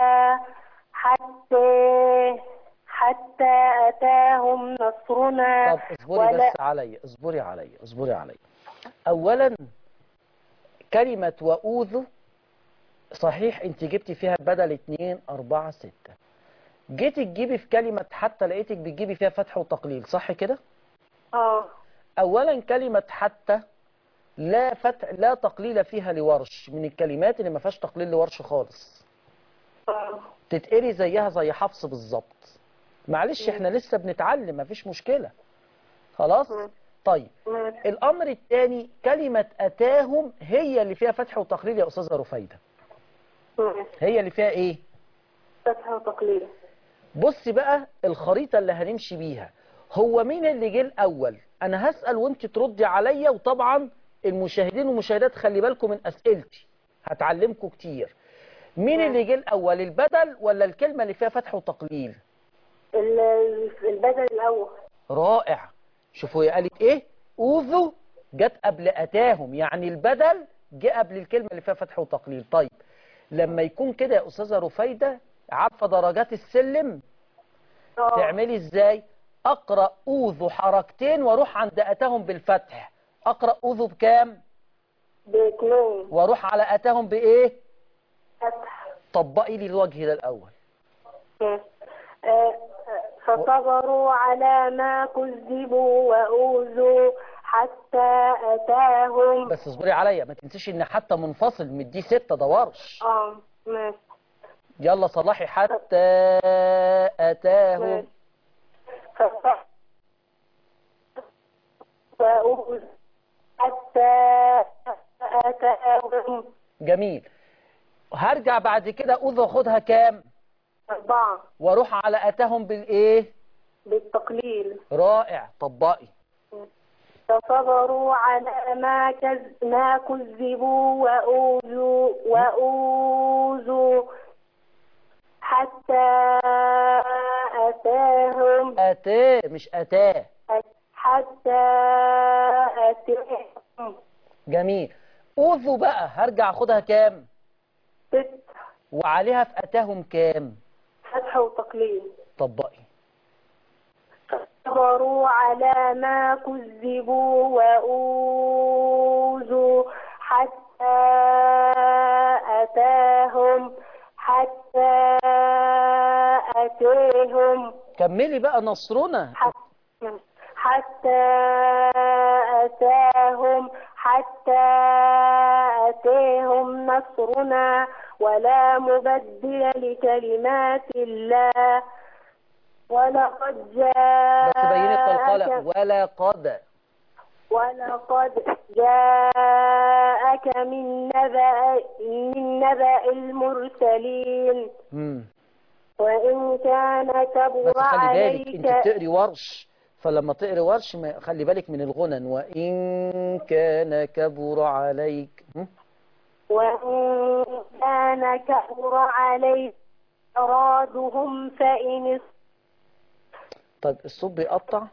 حتى حتى أتاهم نصرنا. طب اصبري بس علي، اصبري علي اصبري علي أولا كلمة وأوذوا صحيح انت جبتي فيها بدل اتنين أربعة ستة، جيتي تجيبي في كلمة حتى لقيتك بتجيبي فيها فتح وتقليل، صح كده؟ اه. أولا كلمة حتى لا فتح لا تقليل فيها لورش، من الكلمات اللي ما فيهاش تقليل لورش خالص. اه. تتقري زيها زي حفص بالظبط. معلش احنا لسه بنتعلم، مفيش مشكلة. خلاص؟ طيب الأمر الثاني كلمة أتاهم هي اللي فيها فتح وتقليل يا أستاذة رفيدة. هي اللي فيها إيه؟ فتح وتقليل. بصي بقى الخريطة اللي هنمشي بيها، هو مين اللي جه الأول؟ أنا هسأل وأنت تردي عليا، وطبعا المشاهدين والمشاهدات خلي بالكم من أسئلتي هتعلمكم كتير. مين اللي جه الأول، البدل ولا الكلمة اللي فيها فتح وتقليل؟ البدل الأول. رائع. شوفوا هي قالت إيه؟ أوذوا جت قبل أتاهم، يعني البدل جه قبل الكلمة اللي فيها فتح وتقليل. طيب لما يكون كده يا أستاذة رفيدة، عارفة درجات السلم؟ أوه. تعملي ازاي؟ اقرأ اوذوا حركتين واروح عند اتاهم بالفتح. اقرأ اوذوا بكام؟ باثنين. واروح على اتاهم بايه؟ فتح. طبقي لي الوجه ده الاول. فصبروا على ما كذبوا واوذوا حتى اتاهم. بس اصبري عليا، ما تنسيش ان حتى منفصل من دي ستة ده ورش. اه ماشي. يلا صلحي حتى أتاهم. حتى أتاهم. جميل. هرجع بعد كده أوذ خدها كام؟ أربعة. واروح على أتاهم بالإيه؟ بالتقليل. رائع. طبقي. فصبروا على ما كذ ما كذبوا وأوذوا وأوذوا حتى أتاهم. أتاه مش أتاه. حتى أتاهم. جميل. أوذوا بقى هرجع أخدها كام؟ ست. وعليها في أتاهم كام؟ فتح وتقليل. طبقي. صبروا على ما كذبوا وأوذوا حتى أتاهم حتى أتاهم. كملي بقى نصرنا. حتى أتاهم حتى أتاهم نصرنا ولا مبدل لكلمات الله ولقد جاءك. بس بيني القلقلة. ولقد ولقد جاءك من نبأ من نبأ المرسلين. مم. وإن كان كبر بس خلي عليك. بالك انت بتقري ورش، فلما تقري ورش خلي بالك من الغنن. وإن كان كبر عليك. وإن كان كبر عليك إرادهم فإن. طيب الصوت بيقطع.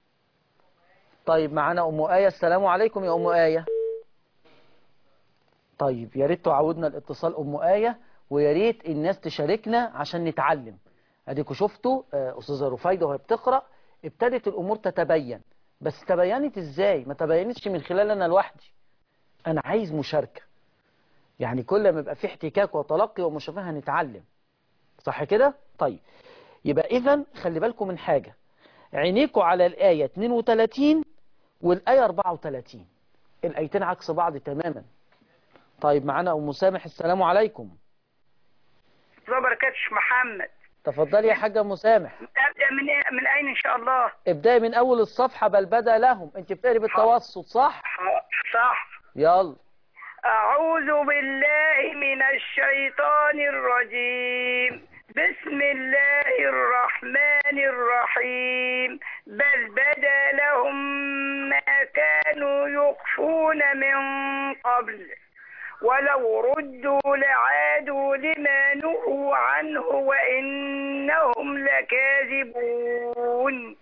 طيب معانا أم آية، السلام عليكم يا أم آية. طيب يا ريت تعودنا الاتصال أم آية، ويا ريت الناس تشاركنا عشان نتعلم. اديكوا شفتوا أستاذة رفايدة وهي بتقرأ ابتدت الأمور تتبين، بس تبينت ازاي؟ ما تبينتش من خلال أنا لوحدي، أنا عايز مشاركة. يعني كل ما يبقى في احتكاك وتلقي ومشافهة هنتعلم، صح كده؟ طيب يبقى إذن خلي بالكم من حاجة، عينيكوا على الآية اثنين وثلاثين والآية أربعة وثلاثين، الآيتين عكس بعض تماما. طيب معانا أم سامح، السلام عليكم. الله وبركاته. محمد تفضلي يا حاجة أم سامح. أبدأ من من أين إن شاء الله؟ ابدأي من أول الصفحة، بل بدأ لهم. أنت بتقري بالتوسط صح؟ صح. يلا. أعوذ بالله من الشيطان الرجيم، بسم الله الرحمن الرحيم. بل بدا لهم ما كانوا يخفون من قبل ولو ردوا لعادوا لما نهوا عنه وإنهم لكاذبون.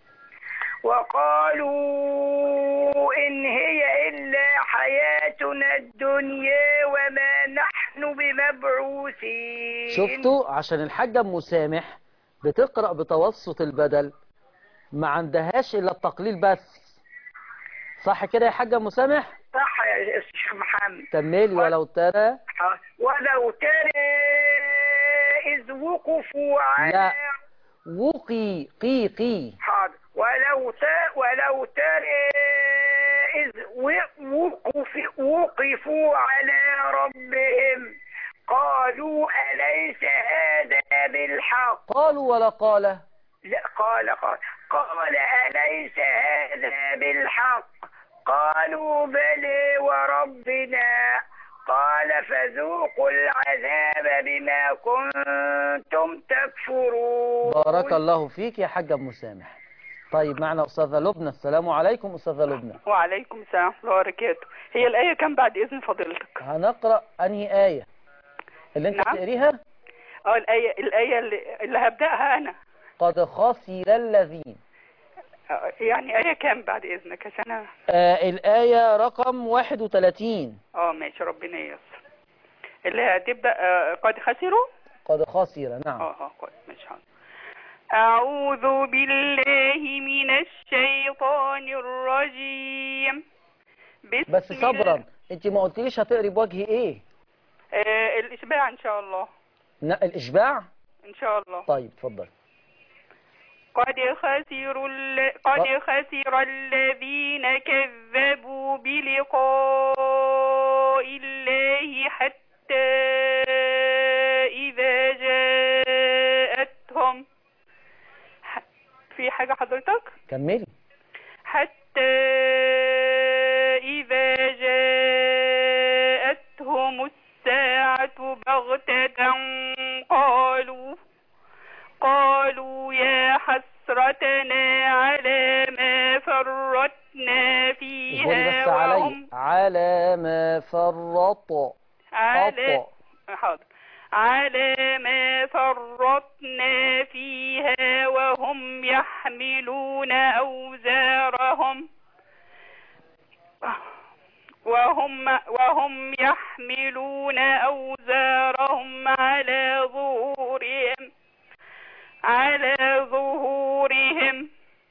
وقالوا إن هي إلا حياتنا الدنيا وما نحن بمبعوثين. شفتوا؟ عشان الحاجة أم سامح بتقرأ بتوسط البدل، ما عندهاش إلا التقليل بس، صح كده يا حاجة أم سامح؟ صح يا شيخ محمد. كملي. ولو ترى ولو ترى إذ وقفوا على لا وقي قي قي حاضر. ولو ترى ولو ترى إذ وقف وقفوا على ربهم قالوا أليس هذا بالحق. قالوا ولا قال؟ لا قال قال قال أليس هذا بالحق. قالوا بلى وربنا. قال فذوقوا العذاب بما كنتم تكفرون. بارك الله فيك يا حاجة أم سامح. طيب معنا أستاذة لبنى، السلام عليكم أستاذة لبنى. وعليكم السلام ورحمة الله وبركاته. هي الآية كم بعد إذن فضيلتك؟ هنقرأ أنهي آية اللي أنت نعم؟ تقريها؟ اه الآية الآية اللي, اللي هبدأها أنا. قد خسر الذين. يعني آية كام بعد إذنك عشان أنا؟ آه الآية رقم واحد وثلاثين. اه ماشي، ربنا ييسر. اللي هتبدأ آه قد خسروا؟ قد خسر نعم. اه اه كويس ماشي. أعوذ بالله من الشيطان الرجيم. بسم بس صبرا، انت ما قلتليش هتقري بوجه ايه؟ آه الإشباع إن شاء الله. لا الإشباع؟ إن شاء الله. طيب اتفضل. قد خسروا قد خسر الذين كذبوا بلقاء الله حتى إذا جاءتهم. في حاجة حضرتك؟ كملي. حتى إذا جاءتهم الساعة بغتة قالوا قالوا يا حسرتنا على ما فرطنا فيها. بس علي على ما فرط على حاضر على ما فرطنا فيها وهم يحملون أوزارهم وهم وهم يحملون أوزارهم على ظهورهم على ظهورهم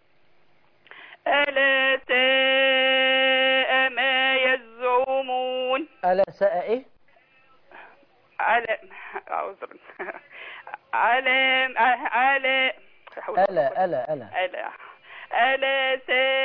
ألا ساء ما يزعمون. ألا ساء إيه؟ على أعوذ على على ألا ألا ألا ألا ألا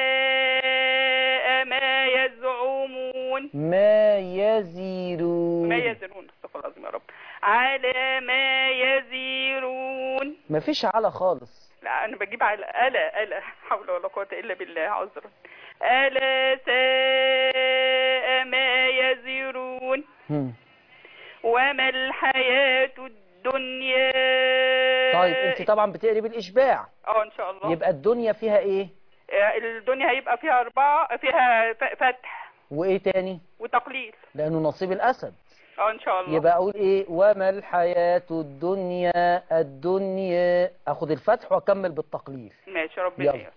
ساء ما يزعمون. ما يزيرون ما يزيرون استغفر الله العظيم يا رب. على ما يزيرون. ما فيش على خالص. لا أنا بجيب على ألا ألا حول ولا قوة إلا بالله عذرا. ألا ساء ما يزيرون. هم. وما الحياة الدنيا. طيب انت طبعا بتقري بالإشباع. اه ان شاء الله. يبقى الدنيا فيها ايه؟ الدنيا هيبقى فيها أربعة، فيها فتح. وايه تاني؟ وتقليل. لأنه نصيب الأسد. اه ان شاء الله. يبقى اقول ايه؟ وما الحياة الدنيا الدنيا اخد الفتح واكمل بالتقليل. ماشي ربنا ييسر.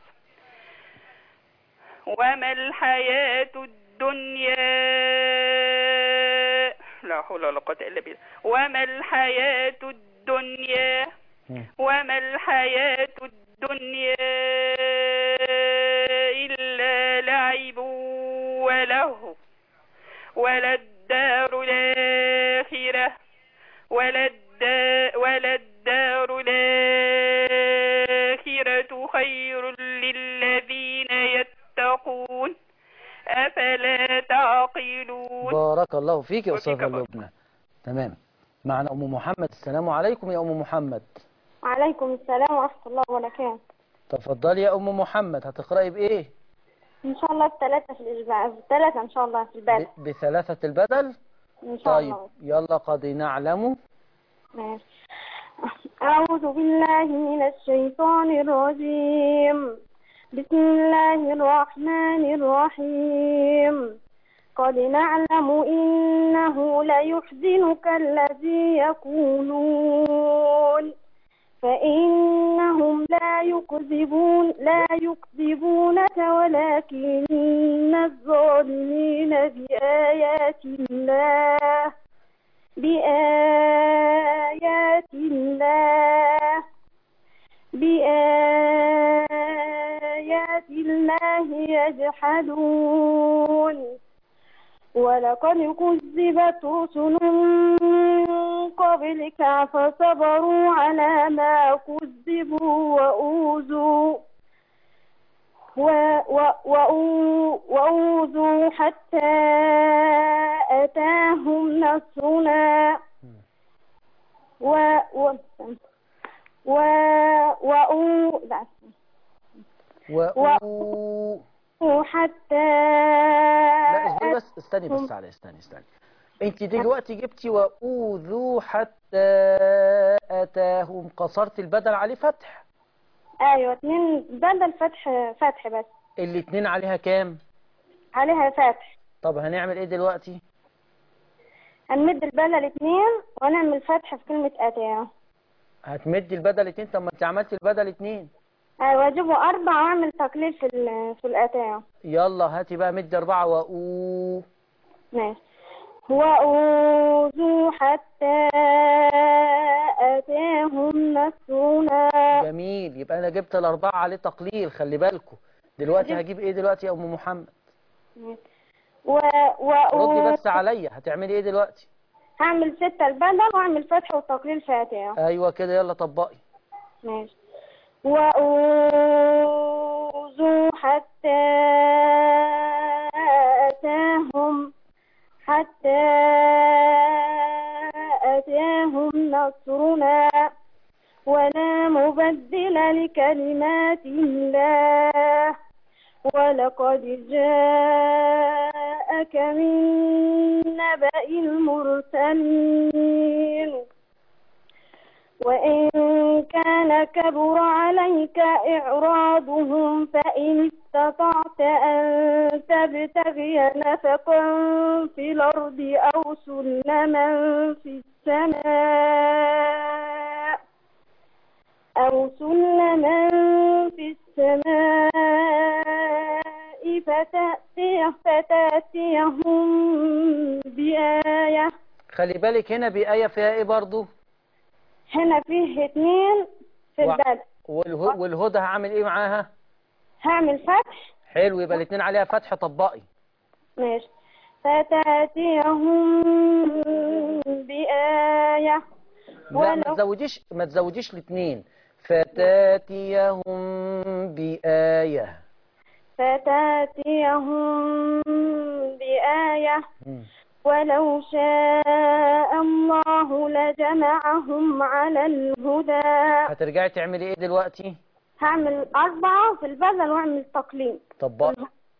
وما الحياة الدنيا لا حول ولا قوة إلا بالله. وما الحياة الدنيا وما الحياة الدنيا إلا لعب وله وللدار الآخرة وللدار, وللدار الآخرة خير للذين يتقون أفلا تعقلون. بارك الله فيك يا أستاذة وفيك لبنى. تمام. معنا أم محمد. السلام عليكم يا أم محمد. وعليكم السلام ورحمة الله وبركاته. تفضلي يا أم محمد، هتقرأي بإيه؟ إن شاء الله الثلاثة في الإجماع، الثلاثة إن شاء الله في البدل. ب- بثلاثة البدل؟ إن شاء طيب الله. يلا قد نعلم. ماشي. أعوذ بالله من الشيطان الرجيم. بسم الله الرحمن الرحيم. قد نعلم إنه ليحزنك الذي يقولون فإنهم لا يكذبون لا يكذبونك ولكن الظالمين بآيات الله بآيات الله بآيات الله يجحدون. ولقد كذبت رسل من قبلك فصبروا على ما كذبوا وأوذوا وأوذوا حتى أتاهم نصرنا و و و و حتى لا اصبري بس، استني بس علي، استني استني انت دلوقتي جبتي وأوذوا حتى أتاهم، قصرت البدل عليه فتح. ايوه اتنين بدل فتح فتح بس. الاتنين عليها كام؟ عليها فتح. طب هنعمل ايه دلوقتي؟ هنمد البدل اتنين ونعمل فتح في كلمة أتاه. هتمدي البدل اتنين؟ طب ما انت عملتي البدل اتنين. ايوه اجيبه اربع واعمل تقليل في في الأتاه. يلا هاتي بقى مدي اربعة. وأو ماشي. وأوذوا حتى أتاهم نصرنا. جميل، يبقى انا جبت الاربعة عليه تقليل، خلي بالكم. دلوقتي هجيب ايه دلوقتي يا ام محمد؟ و و ردي بس عليا، هتعملي ايه دلوقتي؟ هعمل ستة البدل واعمل فتح وتقليل في أتاه. ايوه كده، يلا طبقي. ماشي. وأوذوا حتى أتاهم حتى أتاهم نصرنا ولا مبدل لكلمات الله ولقد جاءك من نبأ المرسلين. وإن كان كبر عليك إعراضهم فإن استطعت أن تبتغي نفقا في الأرض أو سلما في السماء أو سلما في السماء فتأتي فتأتيهم بآية. خلي بالك هنا بآية فيها ايه برضو؟ هنا فيه اتنين في البدء. والهدى والهدى هعمل ايه معاها؟ هعمل فتح. حلو، يبقى الاتنين عليها فتح. طبقي. ماشي. فتأتيهم بآية. لا ما تزوديش ما تزوديش الاتنين. فتأتيهم بآية. فتأتيهم بآية. ولو شاء الله لجمعهم على الهدى. هترجعي تعملي ايه دلوقتي؟ هعمل أربعة في البدل واعمل تقليد. طبقي.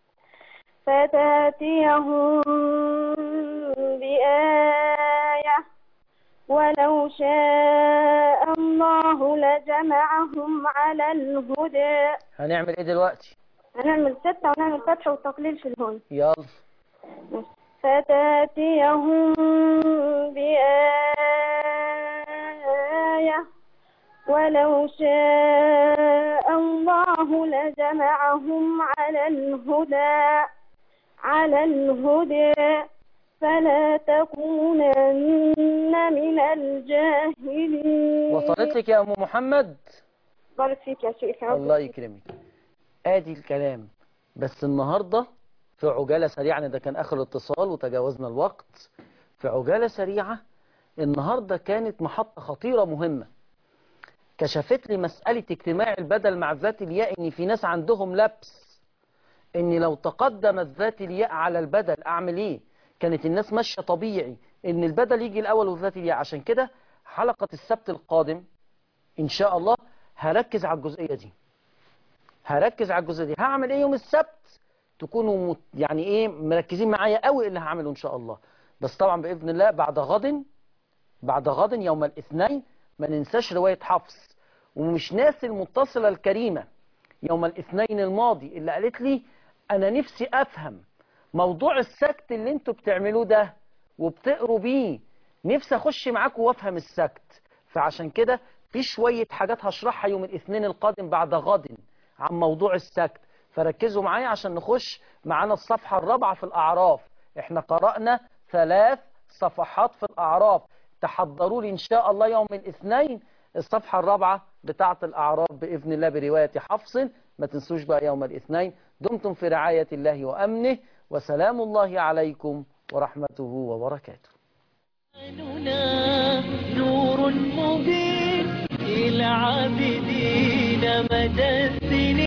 فتأتيهم بآية ولو شاء الله لجمعهم على الهدى. هنعمل ايه دلوقتي؟ هنعمل ستة ونعمل فتح وتقليل في الهون. يلا. فتأتيهم بآية ولو شاء الله لجمعهم على الهدى على الهدى فلا تكونن من الجاهلين. وصلت لك يا أم محمد؟ بارك فيك يا شيخ. الله يكرمك. ادي الكلام. بس النهاردة في عجالة سريعة، ده كان آخر اتصال وتجاوزنا الوقت. في عجالة سريعة النهاردة كانت محطة خطيرة مهمة، كشفت لي مسألة اجتماع البدل مع ذات الياء، ان في ناس عندهم لبس ان لو تقدمت ذات الياء على البدل اعمل ايه. كانت الناس ماشية طبيعي ان البدل يجي الاول وذات الياء. عشان كده حلقة السبت القادم ان شاء الله هركز على الجزئية دي، هركز على الجزئية دي. هعمل ايه يوم السبت تكونوا مت يعني ايه مركزين معايا قوي اللي هعمله ان شاء الله. بس طبعا باذن الله بعد غد، بعد غد يوم الاثنين ما ننساش رواية حفص. ومش ناس المتصلة الكريمة يوم الاثنين الماضي اللي قالت لي انا نفسي افهم موضوع السكت اللي انتوا بتعملوه ده وبتقروا بيه، نفسي اخش معاكم وافهم السكت. فعشان كده في شوية حاجات هشرحها يوم الاثنين القادم بعد غد عن موضوع السكت، فركزوا معايا عشان نخش معانا الصفحة الرابعة في الأعراف. احنا قرأنا ثلاث صفحات في الأعراف، تحضروا لي إن شاء الله يوم الاثنين الصفحة الرابعة بتاعة الأعراف بإذن الله برواية حفص. ما تنسوش بقى يوم الاثنين. دمتم في رعاية الله وأمنه، وسلام الله عليكم ورحمته وبركاته. نور مبين للعابدين مدى السنين.